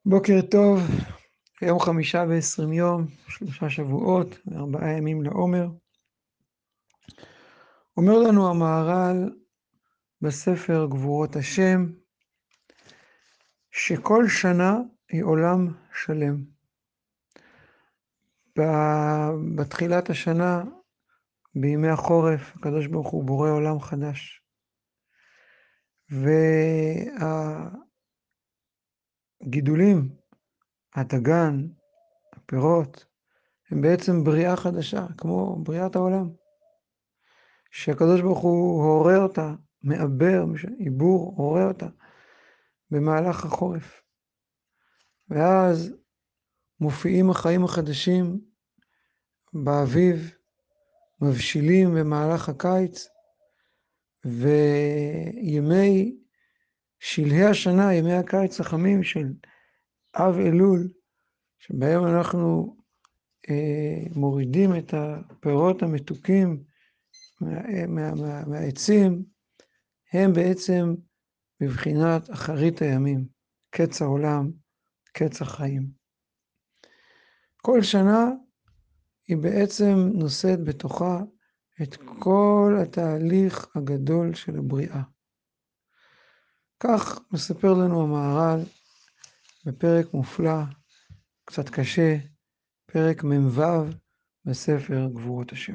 בוקר טוב, יום 5 ו-20 יום, 3 שבועות, 4 ימים לעומר. אומר לנו המהר"ל בספר גבורות השם, שכל שנה היא עולם שלם. בתחילת השנה, בימי החורף, הקדוש ברוך הוא בורא עולם חדש. והגידולים, הדגן, הפירות, הם בעצם בריאה חדשה, כמו בריאת העולם. שהקדוש ברוך הוא הורה אותה, מעבר, עיבור, הורה אותה במהלך החורף. ואז מופיעים החיים החדשים באביב, מבשילים במהלך הקיץ, וימי שלהי השנה, ימי הקיץ החמים של אב אלול, שבהם אנחנו מורידים את הפירות המתוקים מהעצים, הם בעצם בבחינת אחרית הימים, קץ העולם, קץ החיים. כל שנה היא בעצם נושאת בתוכה את כל התהליך הגדול של הבריאה. כך מספר לנו המהר"ל בפרק מופלא, קצת קשה, פרק מ"ו בספר גבורות השם.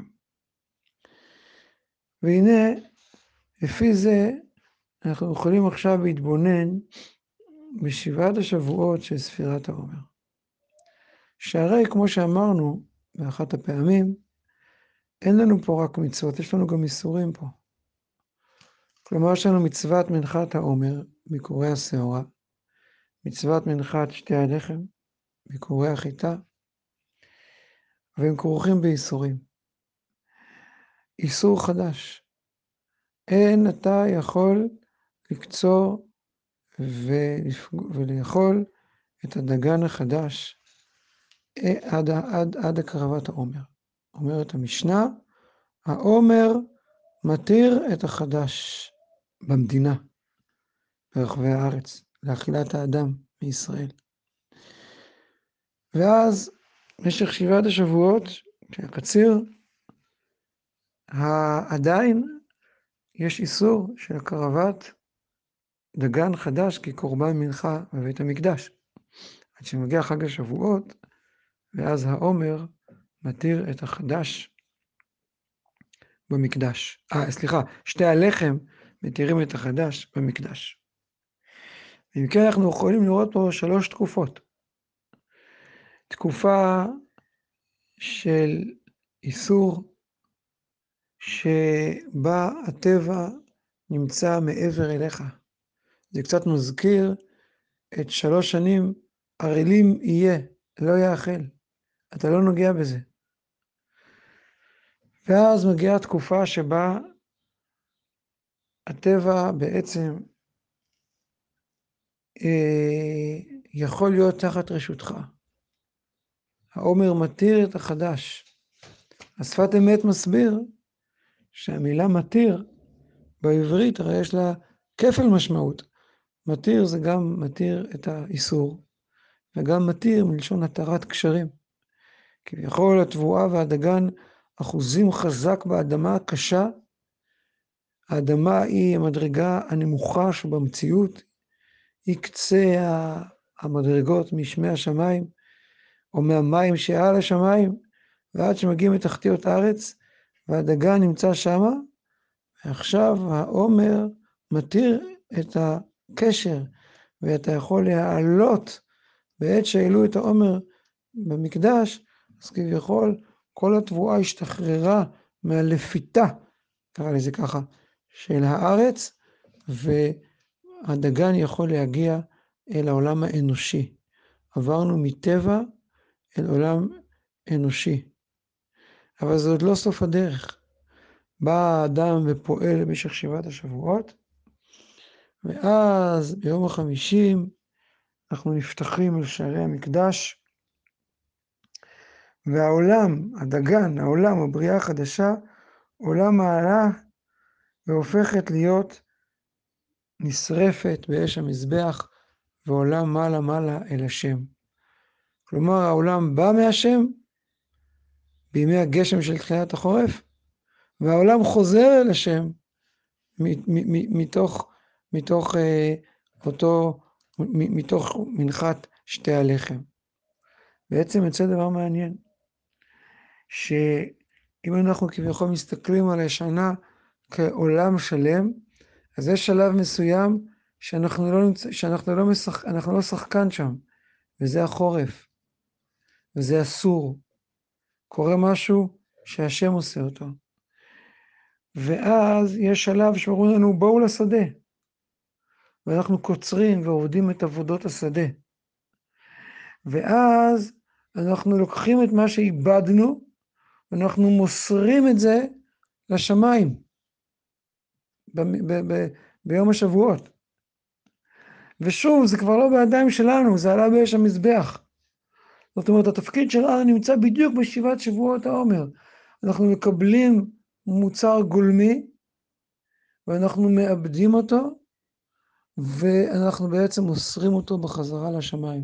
והנה, לפי זה אנחנו יכולים עכשיו להתבונן בשבעת השבועות של ספירת העומר. שהרי כמו שאמרנו באחת הפעמים, אין לנו פה רק מצוות, יש לנו גם איסורים פה. כלומר, יש לנו מצוות מנחת העומר, ביקורי השעורה, מצוות מנחת שתי הלחם, ביקורי החיטה, והם כרוכים באיסורים. איסור חדש. אין אתה יכול לקצור ולאכול את הדגן החדש עד הקרבת העומר. אומרת המשנה, העומר מתיר את החדש במדינה, ברחבי הארץ, לאכילת האדם מישראל. ואז במשך 7 השבועות, כשהקציר, עדיין יש איסור של הקרבת דגן חדש כקורבן מנחה בבית המקדש. עד שמגיע חג השבועות, ואז העומר מתיר את החדש במקדש. שתי הלחם מתירים את החדש במקדש. אם כן, אנחנו יכולים לראות פה 3 תקופות. תקופה של איסור, שבה הטבע נמצא מעבר אליך. זה קצת מזכיר את 3 שנים, ערלים יהיה, לא יאכל. אתה לא נוגע בזה. ואז מגיעה תקופה שבה הטבע בעצם יכול להיות תחת רשותך. העומר מתיר את החדש. השפת אמת מסביר שהמילה מתיר בעברית הרי יש לה כפל משמעות. מתיר זה גם מתיר את האיסור, וגם מתיר מלשון התרת קשרים. כביכול התבואה והדגן אחוזים חזק באדמה הקשה. האדמה היא המדרגה הנמוכה שבמציאות, היא קצה המדרגות משמי השמיים, או מהמים שעל השמיים, ועד שמגיעים לתחתיות הארץ, והדגן נמצא שמה, ועכשיו העומר מתיר את הקשר, ואתה יכול להעלות בעת שהעלו את העומר במקדש, אז כביכול כל התבואה השתחררה מהלפיתה, קרא לזה ככה, של הארץ, והדגן יכול להגיע אל העולם האנושי. עברנו מטבע אל עולם אנושי. אבל זה עוד לא סוף הדרך. בא האדם ופועל במשך 7 השבועות, ואז ביום ה-50 אנחנו נפתחים אל שערי המקדש, והעולם, הדגן, העולם, הבריאה החדשה, עולם מעלה והופכת להיות נשרפת באש המזבח, ועולם מעלה מעלה אל השם. כלומר, העולם בא מהשם בימי הגשם של תחילת החורף, והעולם חוזר אל השם מתוך מנחת שתי הלחם. בעצם יוצא דבר מעניין, שאם אנחנו כביכול מסתכלים על השנה כעולם שלם, אז יש שלב מסוים שאנחנו לא שחקן שם, וזה החורף, וזה אסור. קורה משהו שהשם עושה אותו. ואז יש שלב שאומרים לנו, בואו לשדה. ואנחנו קוצרים ועובדים את עבודות השדה. ואז אנחנו לוקחים את מה שאיבדנו, ואנחנו מוסרים את זה לשמיים, ביום השבועות. ושוב, זה כבר לא בידיים שלנו, זה עלה באש המזבח. זאת אומרת, התפקיד שלנו נמצא בדיוק בשבעת שבועות העומר. אנחנו מקבלים מוצר גולמי, ואנחנו מאבדים אותו, ואנחנו בעצם מוסרים אותו בחזרה לשמיים.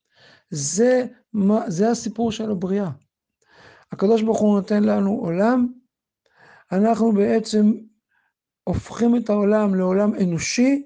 זה הסיפור של הבריאה. הקדוש ברוך הוא נותן לנו עולם, אנחנו בעצם הופכים את העולם לעולם אנושי,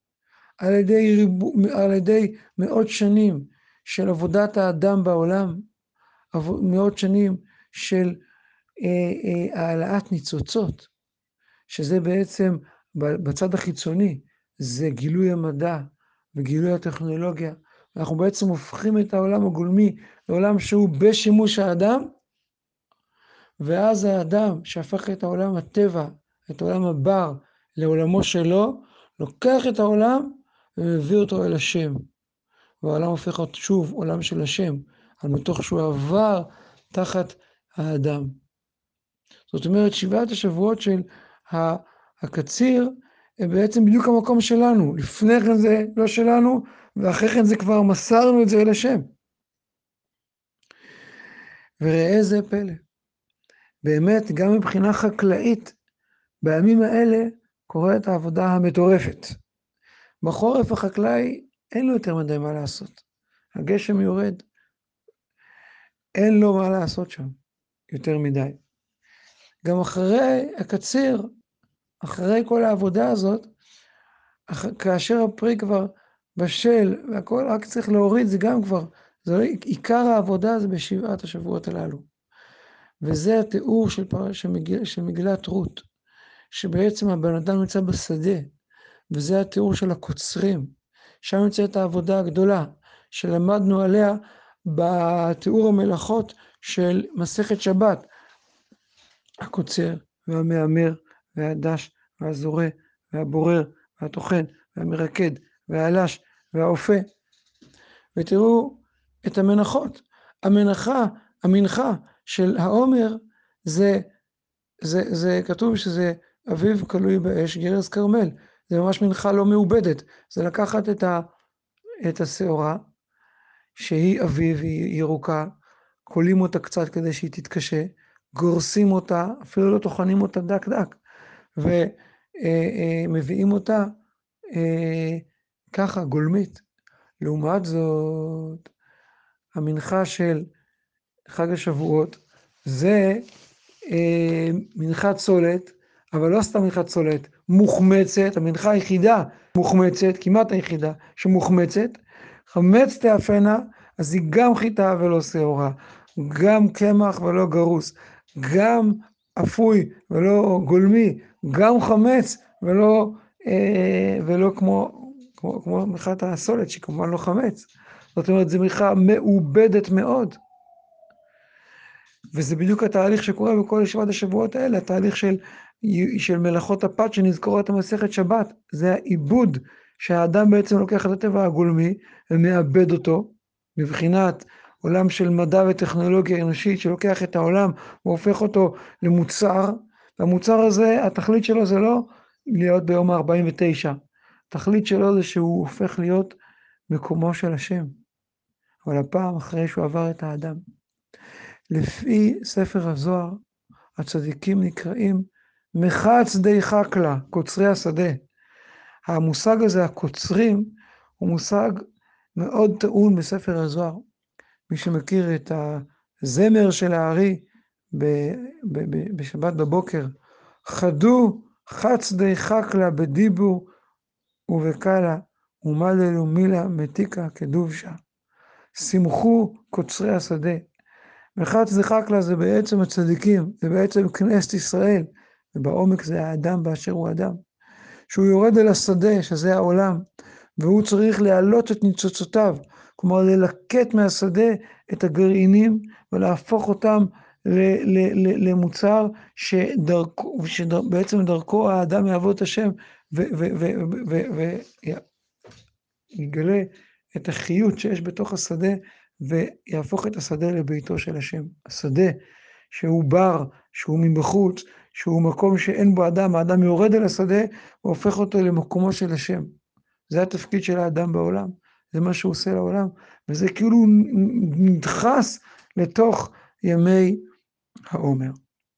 על ידי מאות שנים של עבודת האדם בעולם, מאות שנים של העלאת ניצוצות, שזה בעצם בצד החיצוני, זה גילוי המדע וגילוי הטכנולוגיה. אנחנו בעצם הופכים את העולם הגולמי לעולם שהוא בשימוש האדם, ואז האדם שהפך את העולם הטבע, את העולם הבר, לעולמו שלו, לוקח את העולם ומביא אותו אל השם. והעולם הופך להיות שוב עולם של השם, על מתוך שהוא עבר תחת האדם. זאת אומרת, שבעת השבועות של הקציר, הם בעצם בדיוק המקום שלנו. לפני כן זה לא שלנו, ואחרי כן זה כבר מסרנו את זה אל השם. וראה זה פלא. באמת, גם מבחינה חקלאית, בימים האלה קורית העבודה המטורפת. בחורף החקלאי אין לו יותר מדי מה לעשות. הגשם יורד, אין לו מה לעשות שם יותר מדי. גם אחרי הקציר, אחרי כל העבודה הזאת, כאשר הפרי כבר בשל והכל רק צריך להוריד, זה גם כבר, זה לא, עיקר העבודה זה בשבעת השבועות הללו. וזה התיאור של מגילת רות, שבעצם הבן אדם נמצא בשדה, וזה התיאור של הקוצרים, שם נמצאת העבודה הגדולה, שלמדנו עליה בתיאור המלאכות של מסכת שבת, הקוצר והמאמר והדש והזורע והבורר והטוחן והמרקד והעלש והאופה. ותראו את המנחות. המנחה של העומר זה כתוב שזה אביב כלוי באש גרס כרמל. זה ממש מנחה לא מעובדת. זה לקחת את השעורה שהיא אביב, היא ירוקה, קולים אותה קצת כדי שהיא תתקשה, גורסים אותה, אפילו לא טוחנים אותה דק דק, ומביאים אותה ככה גולמית. לעומת זאת, המנחה של חג השבועות זה מנחת סולת, אבל לא סתם מנחת סולת, מוחמצת, המנחה היחידה מוחמצת, כמעט היחידה שמוחמצת, חמץ תאפנה, אז היא גם חיטה ולא שעורה, גם קמח ולא גרוס, גם אפוי ולא גולמי, גם חמץ ולא כמו מנחת הסולת, שכמובן לא חמץ. זאת אומרת, זו מנחה מעובדת מאוד. וזה בדיוק התהליך שקורה בכל שבעת השבועות האלה, התהליך של מלאכות הפת שנזכורות במסכת שבת. זה העיבוד שהאדם בעצם לוקח את הטבע הגולמי ומאבד אותו, מבחינת עולם של מדע וטכנולוגיה אנושית, שלוקח את העולם והופך אותו למוצר, והמוצר הזה, התכלית שלו זה לא להיות ביום ה-49, התכלית שלו זה שהוא הופך להיות מקומו של השם, אבל הפעם אחרי שהוא עבר את האדם. לפי ספר הזוהר, הצדיקים נקראים מחץ די חקלה, קוצרי השדה. המושג הזה, הקוצרים, הוא מושג מאוד טעון בספר הזוהר. מי שמכיר את הזמר של הארי בשבת בבוקר, חדו חצדי חקלה בדיבור ובקלה, ומללו מילה מתיקה כדובשה. שמחו קוצרי השדה. וחצדי חקלה זה בעצם הצדיקים, זה בעצם כנסת ישראל, ובעומק זה האדם באשר הוא אדם. שהוא יורד אל השדה, שזה העולם, והוא צריך להעלות את ניצוצותיו, כלומר ללקט מהשדה את הגרעינים ולהפוך אותם למוצר שבעצם דרכו האדם יעבוד את השם ויגלה את החיות שיש בתוך השדה ויהפוך את השדה לביתו של השם. השדה שהוא בר, שהוא מבחוץ, שהוא מקום שאין בו אדם, האדם יורד אל השדה והופך אותו למקומו של השם. זה התפקיד של האדם בעולם, זה מה שהוא עושה לעולם, וזה כאילו נדחס לתוך ימי העומר.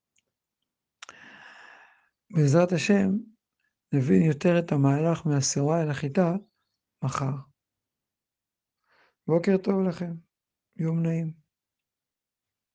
בעזרת השם, נבין יותר את המהלך מהסירה אל החיטה מחר. בוקר טוב לכם, יום נעים.